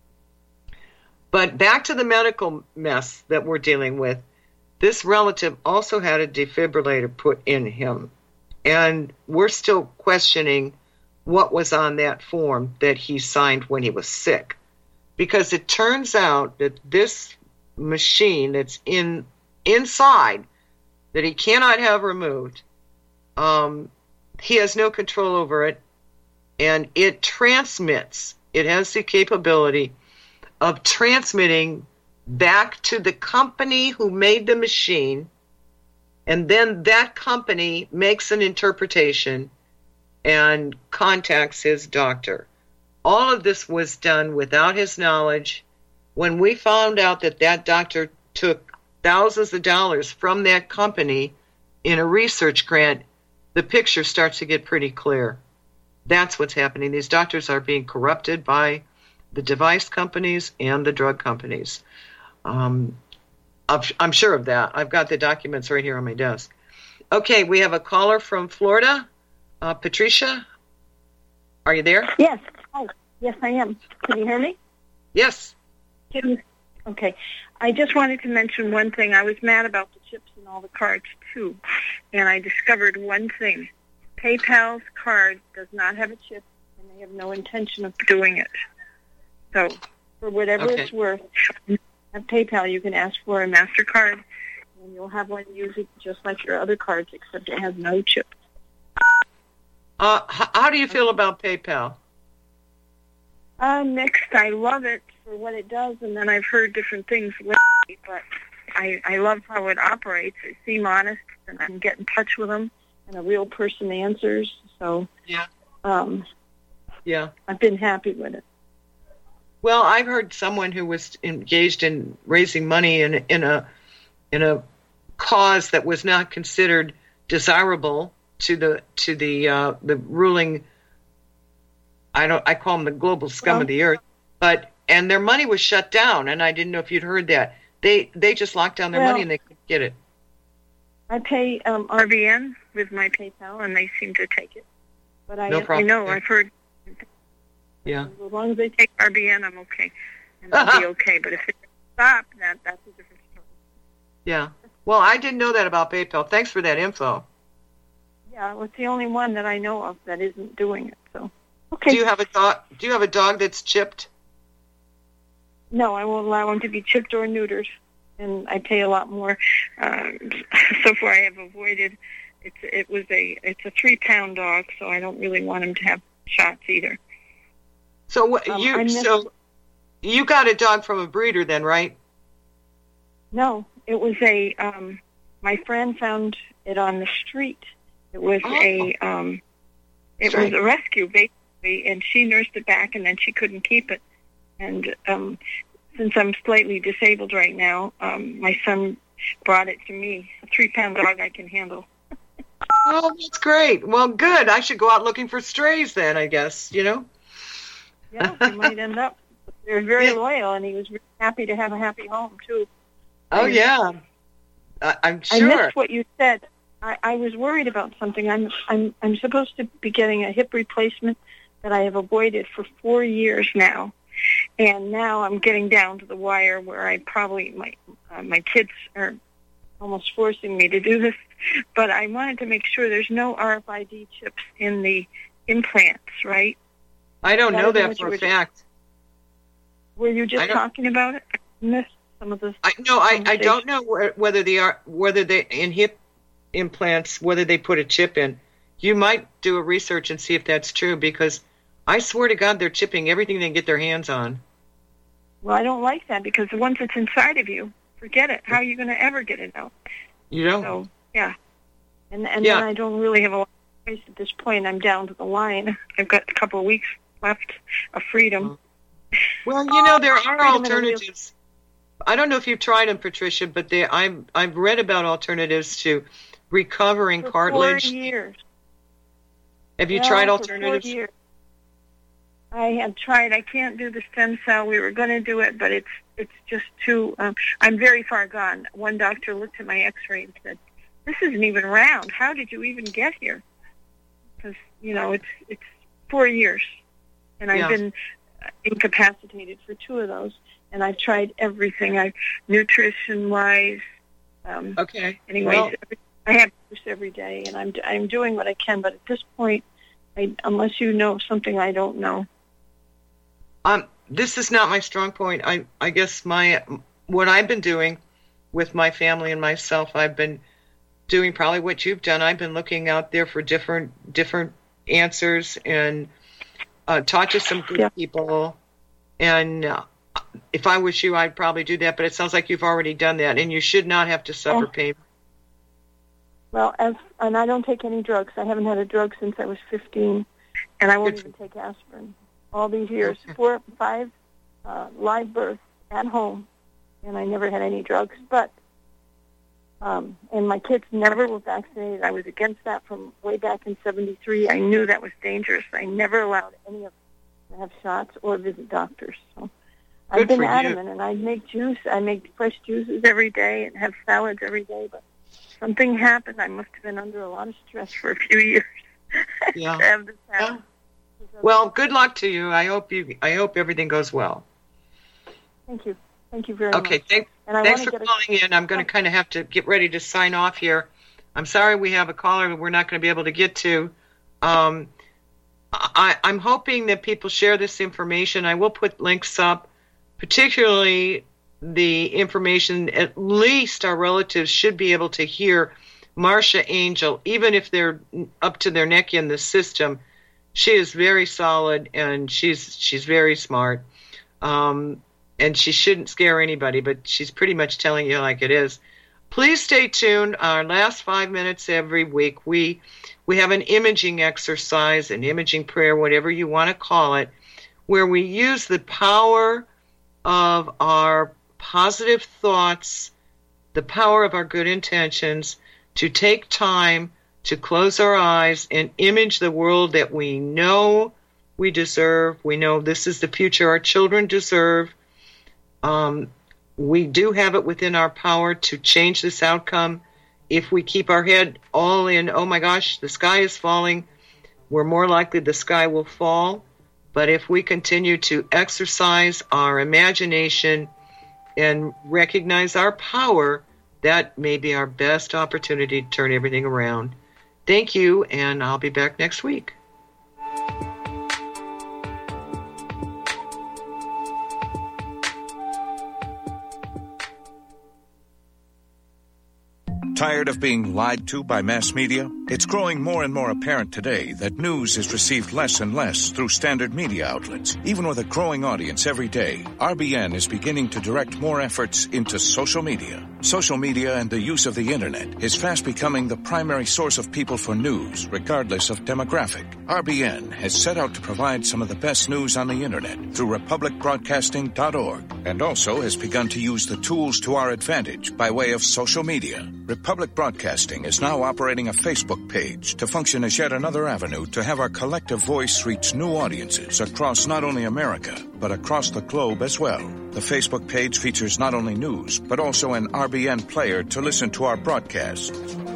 But back to the medical mess that we're dealing with. This relative also had a defibrillator put in him, and we're still questioning what was on that form that he signed when he was sick. Because it turns out that this machine that's in inside, that he cannot have removed, um, he has no control over it, and it transmits. It has the capability of transmitting back to the company who made the machine, and then that company makes an interpretation and contacts his doctor. All of this was done without his knowledge. When we found out that that doctor took thousands of dollars from that company in a research grant, the picture starts to get pretty clear. That's what's happening. These doctors are being corrupted by the device companies and the drug companies. Um, I'm sure of that. I've got the documents right here on my desk. Okay, we have a caller from Florida. Uh, Patricia, are you there? Yes. Hi. Yes, I am. Can you hear me? Yes. Can you? Okay. I just wanted to mention one thing. I was mad about the chips and all the cards, too. And I discovered one thing. PayPal's card does not have a chip, and they have no intention of doing it. So, for whatever Okay. it's worth, at PayPal you can ask for a MasterCard, and you'll have one use it just like your other cards, except it has no chip. Uh, h- how do you feel about PayPal? Uh, mixed. I love it for what it does, and then I've heard different things lately, but I, I love how it operates. They seem honest, and I can get in touch with them, and a real person answers. So, Yeah. um, Yeah. I've been happy with it. Well, I've heard someone who was engaged in raising money in in a in a cause that was not considered desirable to the to the uh, the ruling. I don't. I call them the global scum Well, of the earth. But and their money was shut down, and I didn't know if you'd heard that. They they just locked down their Well, money and they couldn't get it. I pay um, R B N with my PayPal, and they seem to take it. But I, No I problem. know I've heard. Yeah. As long as they take R B N, I'm okay, and I'll be okay. But if it stop, that that's a different story. Yeah. Well, I didn't know that about PayPal. Thanks for that info. Yeah, well, it's the only one that I know of that isn't doing it. So, okay. Do you have a dog? Do you have a dog that's chipped? No, I won't allow him to be chipped or neutered, and I pay a lot more. Uh, so far, I have avoided. It's it was a it's a three pound dog, so I don't really want him to have shots either. So what Um, I you missed- so you got a dog from a breeder then, right? No, it was a. Um, my friend found it on the street. It was Oh. a. Um, it Strange. was a rescue, basically, and she nursed it back, and then she couldn't keep it. And um, since I'm slightly disabled right now, um, my son brought it to me. A three-pound dog I can handle. Oh, that's great. Well, good. I should go out looking for strays then, I guess, you know? Yeah, he might end up. They're very Yeah. loyal, and he was really happy to have a happy home, too. Oh, I- yeah. I, I'm I sure. missed what you said. I, I was worried about something. I'm I'm I'm supposed to be getting a hip replacement that I have avoided for four years now, and now I'm getting down to the wire where I probably my uh, my kids are almost forcing me to do this. But I wanted to make sure there's no R F I D chips in the implants, right? I don't That know isn't that what for you a were- fact. Were you I just don't- talking about it? I missed some of the. I no, I, I conversation. don't know where, whether they are whether they in hip implants whether they put a chip in. You might do a research and see if that's true because I swear to God they're chipping everything they can get their hands on. Well, I don't like that because once it's inside of you, forget it. How are you going to ever get it out? You know? So yeah, and and Yeah. then I don't really have a lot of choice at this point. I'm down to the line. I've got a couple of weeks left of freedom. Well, you know there are Freedom in a real- alternatives. I don't know if you've tried them, Patricia, but they, I've I've read about alternatives to recovering For cartilage. four years. Have you Well, tried for alternatives? Four years. I have tried. I can't do the stem cell. We were going to do it, but it's it's just too. Um, I'm very far gone. One doctor looked at my X-ray and said, "This isn't even round. How did you even get here?" Because you know it's it's four years, and I've Yeah. been incapacitated for two of those, and I've tried everything. I nutrition wise. Um, Okay. Anyways, Well- every, I have this every day, and I'm I'm doing what I can. But at this point, I, unless you know something I don't know. Um, this is not my strong point. I, I guess my what I've been doing with my family and myself, I've been doing probably what you've done. I've been looking out there for different different answers and uh, talk to some good Yeah. people. And uh, if I was you, I'd probably do that. But it sounds like you've already done that, and you should not have to suffer Oh. pain. Well, as and I don't take any drugs. I haven't had a drug since I was fifteen, and I won't Good. even take aspirin. All these years, Okay. four, five uh, live births at home, and I never had any drugs. But um, and my kids never were vaccinated. I was against that from way back in seventy-three. I knew that was dangerous. I never allowed any of them to have shots or visit doctors. So I've Good been for you. adamant, and I make juice. I make fresh juices every day and have salads every day. But something happened. I must have been under a lot of stress for a few years Yeah. to have this happen. Well, good luck to you. I hope you. I hope everything goes well. Thank you. Thank you very okay, much. Okay, thank, thanks for calling a... in. I'm going to kind of have to get ready to sign off here. I'm sorry we have a caller that we're not going to be able to get to. Um, I, I'm hoping that people share this information. I will put links up, particularly the information at least our relatives should be able to hear. Marsha Angel, even if they're up to their neck in the system, she is very solid and she's she's very smart. Um, and she shouldn't scare anybody, but she's pretty much telling you like it is. Please stay tuned. Our last five minutes every week, we we have an imaging exercise, an imaging prayer, whatever you want to call it, where we use the power of our positive thoughts, the power of our good intentions, to take time to close our eyes and image the world that we know we deserve. We know this is the future our children deserve. Um, we do have it within our power to change this outcome. If we keep our head all in, oh my gosh, the sky is falling, we're more likely the sky will fall. But if we continue to exercise our imagination and recognize our power, that may be our best opportunity to turn everything around. Thank you, and I'll be back next week. Tired of being lied to by mass media? It's growing more and more apparent today that news is received less and less through standard media outlets. Even with a growing audience every day, R B N is beginning to direct more efforts into social media. Social media and the use of the internet is fast becoming the primary source of people for news, regardless of demographic. R B N has set out to provide some of the best news on the internet through republic broadcasting dot org, and also has begun to use the tools to our advantage by way of social media. Republic Broadcasting is now operating a Facebook page to function as yet another avenue to have our collective voice reach new audiences across not only America, but across the globe as well. The Facebook page features not only news, but also an R B N player to listen to our broadcast.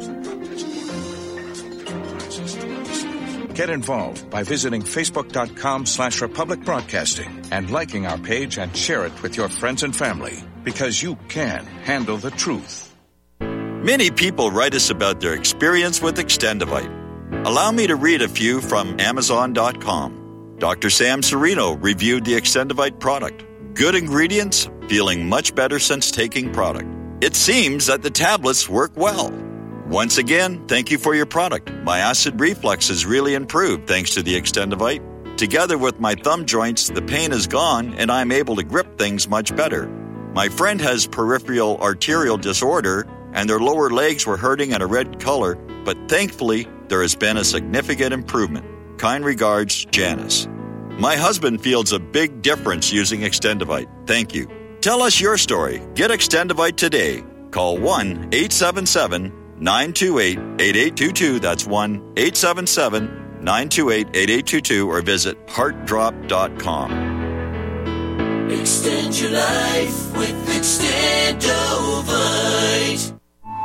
Get involved by visiting facebook.com slash Republic Broadcasting and liking our page and share it with your friends and family, because you can handle the truth. Many people write us about their experience with Extendivite. Allow me to read a few from Amazon dot com. Doctor Sam Serino reviewed the Extendivite product. Good ingredients, feeling much better since taking product. It seems that the tablets work well. Once again, thank you for your product. My acid reflux has really improved thanks to the Extendivite. Together with my thumb joints, the pain is gone and I'm able to grip things much better. My friend has peripheral arterial disorder and their lower legs were hurting in a red color, but thankfully there has been a significant improvement. Kind regards, Janice. My husband feels a big difference using Extendivite. Thank you. Tell us your story. Get Extendivite today. Call one eight seven seven, nine two eight, eight eight two two. That's one eight seven seven, nine two eight, eight eight two two or visit heart drop dot com. Extend your life with Extendovite.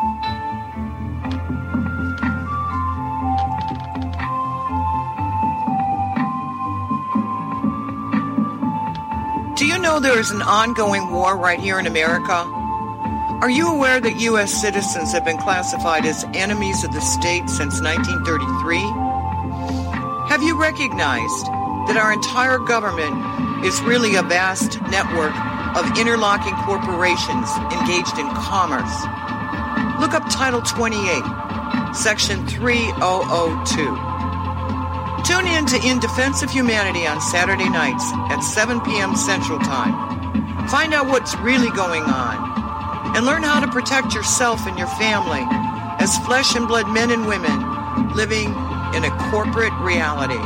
Do you know there is an ongoing war right here in America? Are you aware that U S citizens have been classified as enemies of the state since nineteen thirty-three? Have you recognized that our entire government is really a vast network of interlocking corporations engaged in commerce? Look up Title twenty-eight, Section three thousand two. Tune in to In Defense of Humanity on Saturday nights at seven p.m. Central Time. Find out what's really going on and learn how to protect yourself and your family as flesh and blood men and women living in a corporate reality.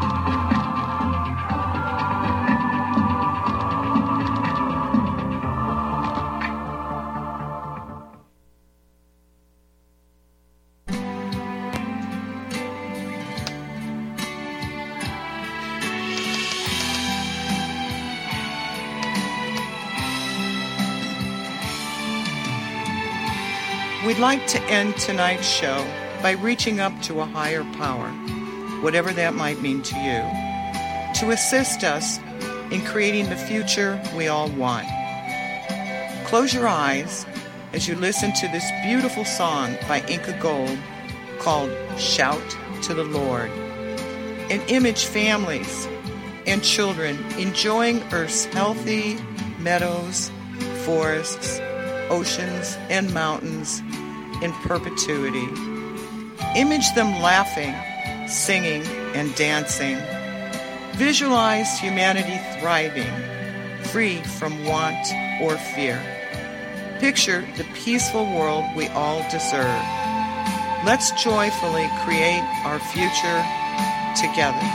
We'd like to end tonight's show by reaching up to a higher power, whatever that might mean to you. to assist us in creating the future we all want. Close your eyes as you listen to this beautiful song by Inca Gold called Shout to the Lord, and image families and children enjoying Earth's healthy meadows, forests, oceans, and mountains in perpetuity. Image them laughing, singing, and dancing. Visualize humanity thriving, free from want or fear. Picture the peaceful world we all deserve. Let's joyfully create our future together.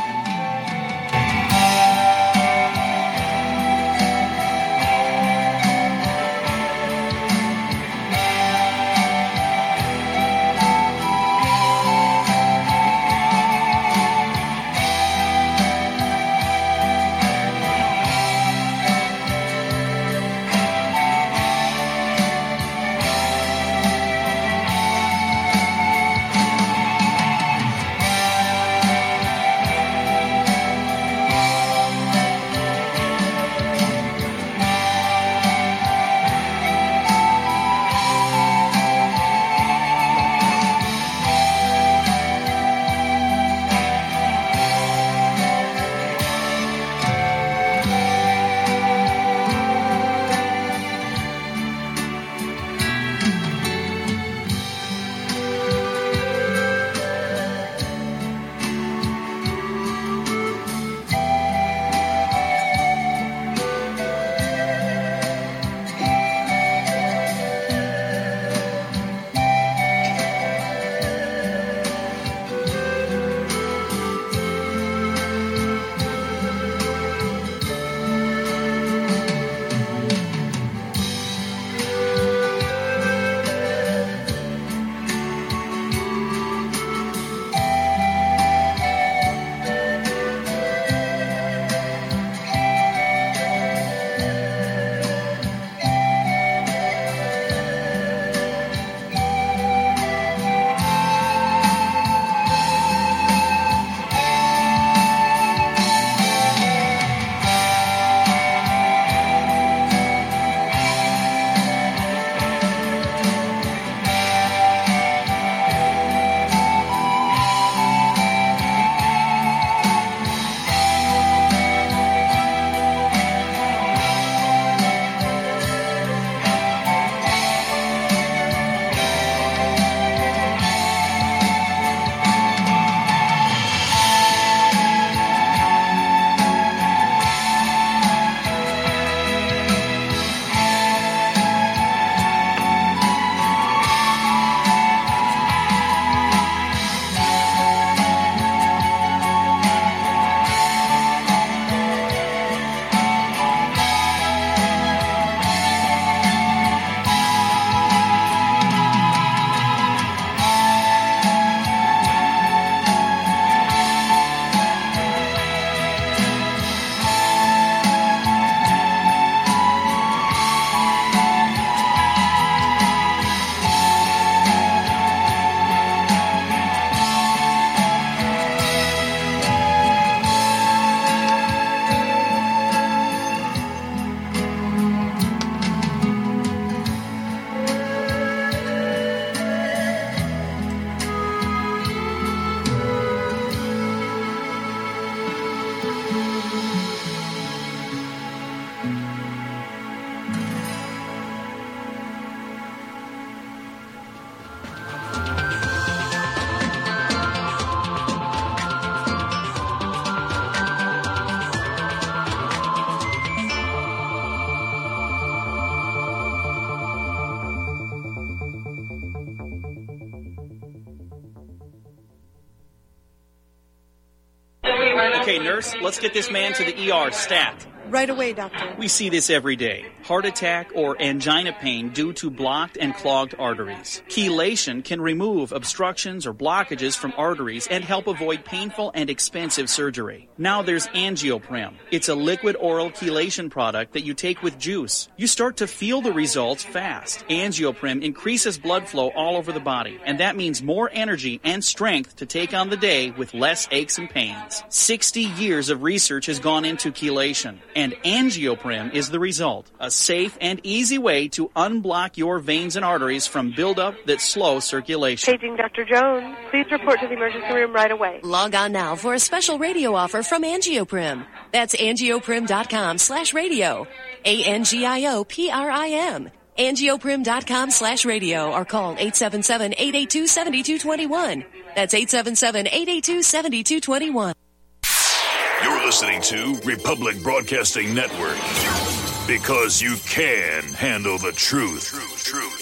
Okay, nurse, let's get this man to the E R stat. Right away, doctor. We see this every day. Heart attack or angina pain due to blocked and clogged arteries. Chelation can remove obstructions or blockages from arteries and help avoid painful and expensive surgery. Now there's Angioprim. It's a liquid oral chelation product that you take with juice. You start to feel the results fast. Angioprim increases blood flow all over the body, and that means more energy and strength to take on the day with less aches and pains. sixty years of research has gone into chelation, and Angioprim is the result. A safe and easy way to unblock your veins and arteries from buildup that slow circulation. Paging Doctor Jones. Please report to the emergency room right away. Log on now for a special radio offer from Angioprim. That's angioprim.com slash radio. A N G I O P R I M. angioprim.com slash radio or call eight seven seven, eight eight two, seven two two one. That's eight seven seven, eight eight two, seven two two one. You're listening to Republic Broadcasting Network, because you can handle the truth. Truth, truth.